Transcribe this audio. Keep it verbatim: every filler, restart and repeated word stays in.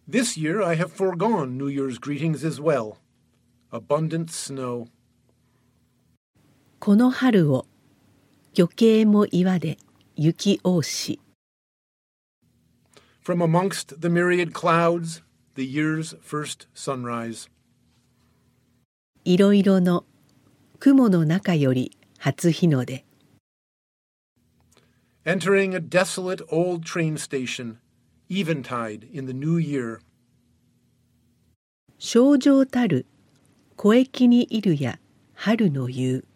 This year I have foregone New Year's greetings as well. Abundant snow. この春を余計も岩で雪多し。 From amongst the myriad clouds, the year's first sunrise. いろいろの雲の中より初日の出。 Entering a desolate old train station, eventide in the new year. 清浄たる小駅にいるや春の夕。